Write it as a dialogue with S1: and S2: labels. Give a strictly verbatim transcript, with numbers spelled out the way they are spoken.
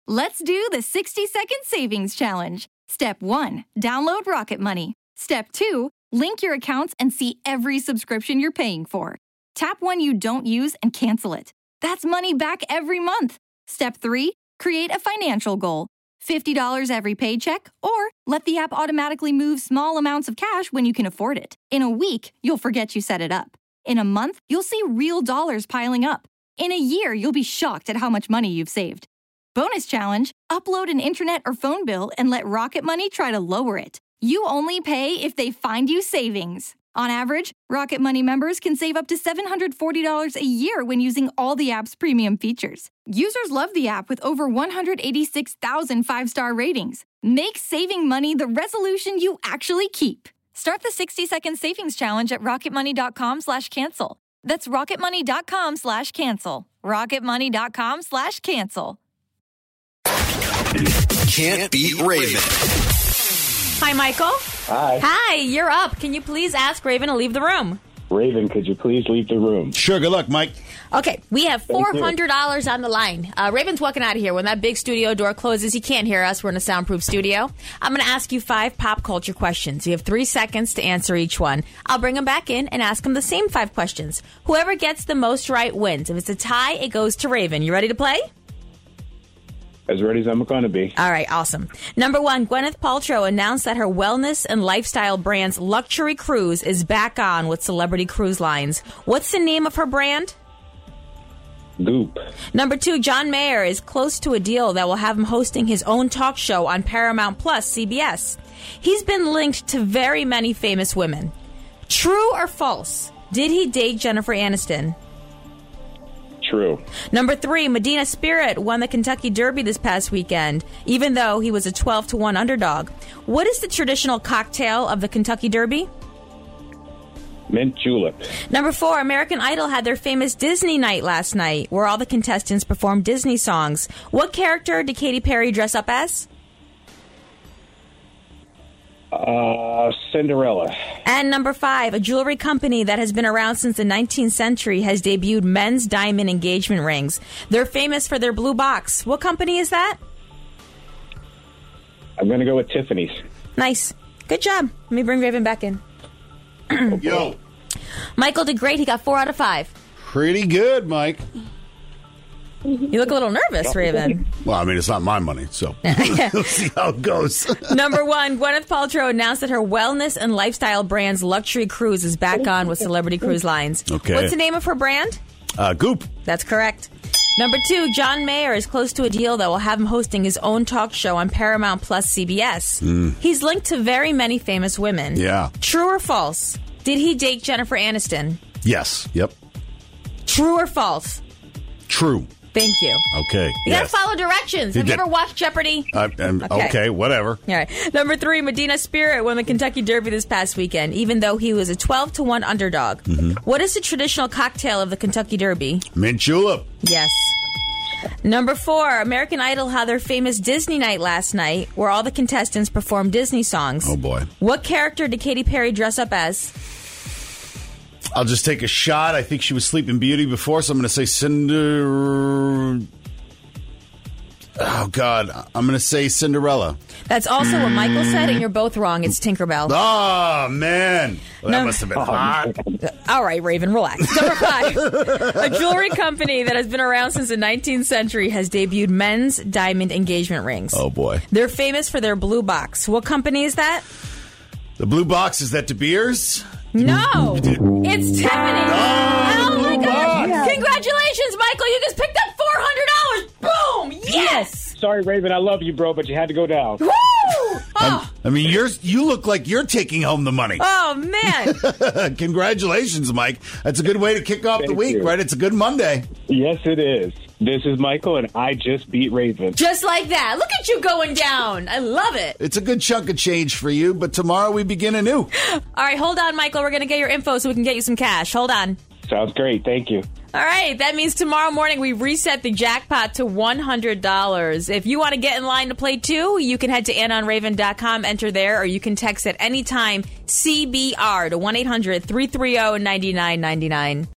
S1: Let's do the sixty second savings challenge. Step one, download Rocket Money. Step two, link your accounts and see every subscription you're paying for. Tap one you don't use and cancel it. That's money back every month. Step three, create a financial goal. fifty dollars every paycheck, or let the app automatically move small amounts of cash when you can afford it. In a week, you'll forget you set it up. In a month, you'll see real dollars piling up. In a year, you'll be shocked at how much money you've saved. Bonus challenge, upload an internet or phone bill and let Rocket Money try to lower it. You only pay if they find you savings. On average, Rocket Money members can save up to seven hundred forty dollars a year when using all the app's premium features. Users love the app with over one hundred eighty-six thousand five-star ratings. Make saving money the resolution you actually keep. Start the sixty second savings challenge at rocketmoney.com slash cancel. That's rocketmoney.com slash cancel. rocketmoney.com slash cancel.
S2: Can't beat Raven.
S3: Hi, Michael.
S4: Hi.
S3: Hi, you're up. Can you please ask Raven to leave the room?
S4: Raven, could you please leave the room?
S5: Sure, good luck, Mike.
S3: Okay, we have four hundred dollars on the line. Uh, Raven's walking out of here. When that big studio door closes, he can't hear us. We're in a soundproof studio. I'm going to ask you five pop culture questions. You have three seconds to answer each one. I'll bring him back in and ask him the same five questions. Whoever gets the most right wins. If it's a tie, it goes to Raven. You ready to play?
S4: As ready as I'm going to be.
S3: All right, awesome. Number one, Gwyneth Paltrow announced that her wellness and lifestyle brand's luxury cruise is back on with Celebrity Cruise Lines. What's the name of her brand?
S4: Goop.
S3: Number two, John Mayer is close to a deal that will have him hosting his own talk show on Paramount Plus, C B S. He's been linked to very many famous women. True or false? Did he date Jennifer Aniston?
S4: True.
S3: Number three, Medina Spirit won the Kentucky Derby this past weekend, even though he was a twelve to one underdog. What is the traditional cocktail of the Kentucky Derby?
S4: Mint julep.
S3: Number four, American Idol had their famous Disney night last night, where all the contestants performed Disney songs. What character did Katy Perry dress up as?
S4: Uh, Cinderella.
S3: And number five, a jewelry company that has been around since the nineteenth century has debuted men's diamond engagement rings. They're famous for their blue box. What company is that?
S4: I'm going to go with Tiffany's.
S3: Nice. Good job. Let me bring Raven back in.
S5: Yo.
S3: Michael did great. He got four out of five.
S5: Pretty good, Mike.
S3: You look a little nervous, Raven.
S5: Well, I mean, it's not my money, so we'll see how it goes.
S3: Number one, Gwyneth Paltrow announced that her wellness and lifestyle brand's luxury cruise is back on with Celebrity Cruise Lines.
S5: Okay.
S3: What's the name of her brand?
S5: Uh, Goop.
S3: That's correct. Number two, John Mayer is close to a deal that will have him hosting his own talk show on Paramount Plus C B S.
S5: Mm.
S3: He's linked to very many famous women.
S5: Yeah.
S3: True or false? Did he date Jennifer Aniston?
S5: Yes. Yep.
S3: True or false?
S5: True.
S3: Thank you.
S5: Okay.
S3: You
S5: yes.
S3: gotta follow directions.
S5: You
S3: Have you
S5: did.
S3: ever watched Jeopardy?
S5: Uh, um, okay. okay, whatever.
S3: All right. Number three, Medina Spirit won the Kentucky Derby this past weekend, even though he was a twelve to one underdog.
S5: Mm-hmm.
S3: What is the traditional cocktail of the Kentucky Derby?
S5: Mint julep.
S3: Yes. Number four, American Idol had their famous Disney night last night, where all the contestants performed Disney songs.
S5: Oh, boy.
S3: What character did Katy Perry dress up as?
S5: I'll just take a shot. I think she was Sleeping Beauty before, so I'm going to say Cinder... Oh, God. I'm going to say Cinderella.
S3: That's also what Michael said, and you're both wrong. It's Tinkerbell.
S5: Oh, man. Well, that
S3: No.
S5: must have been hot.
S3: All right, Raven, relax. Number five, a jewelry company that has been around since the nineteenth century has debuted men's diamond engagement rings.
S5: Oh, boy.
S3: They're famous for their blue box. What company is that?
S5: The blue box, is that De Beers?
S3: No, it's Tiffany.
S5: Oh,
S3: my
S5: blue
S3: God.
S5: box.
S3: Congratulations, Michael. You just picked up four hundred dollars. Boom. Yes.
S4: Sorry, Raven, I love you, bro, but you had to go down.
S3: Woo!
S5: I'm- I mean, you're you look like you're taking home the money.
S3: Oh, man.
S5: Congratulations, Mike. That's a good way to kick off
S4: Thank
S5: the week,
S4: you.
S5: right? It's a good Monday.
S4: Yes, it is. This is Michael, and I just beat Raven.
S3: Just like that. Look at you going down. I love it.
S5: It's a good chunk of change for you, but tomorrow we begin anew.
S3: All right, hold on, Michael. We're going to get your info so we can get you some cash. Hold on.
S4: Sounds great. Thank you.
S3: All right, that means tomorrow morning we reset the jackpot to one hundred dollars. If you want to get in line to play too, you can head to ann on raven dot com, enter there, or you can text at any time C B R to one eight hundred three three zero nine nine nine nine.